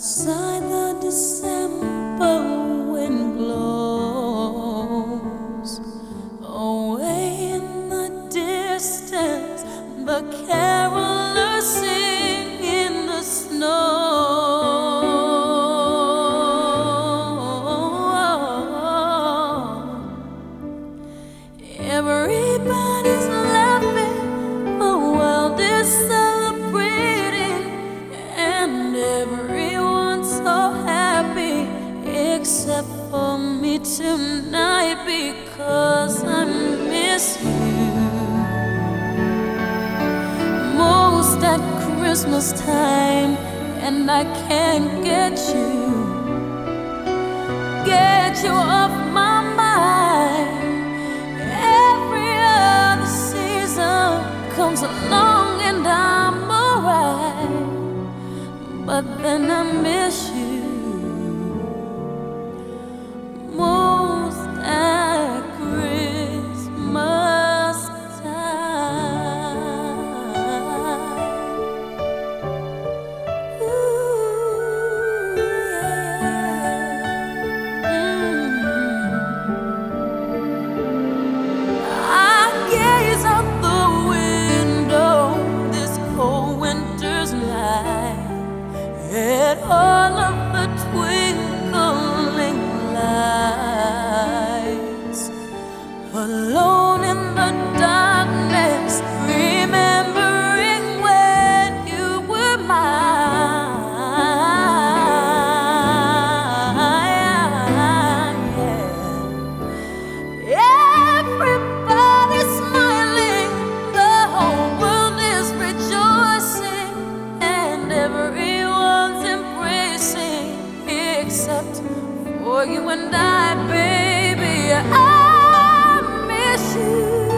Outside the December wind blows, away in the distance the carolers sing in the snow. Everybody's laughing, the world is celebrating, and everyone's so happy except for me tonight, because I miss you most at Christmas time, and I can't get you off my mind. Every other season comes along and I'm alright, but then I miss you most at Christmas time. Ooh, yeah. I gaze out the window this cold winter's night at all of the twinkling lights, alone in the darkness, remembering when you were mine. Everybody's smiling, the whole world is rejoicing, and everyone's embracing except for you and I, baby. I miss you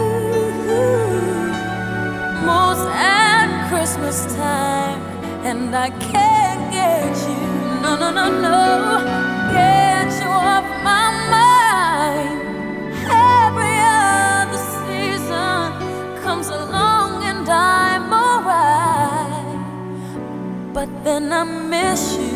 most at Christmas time, and I can't get you, no, no, no, no, get you off my mind. Every other season comes along and I'm alright, but then I miss you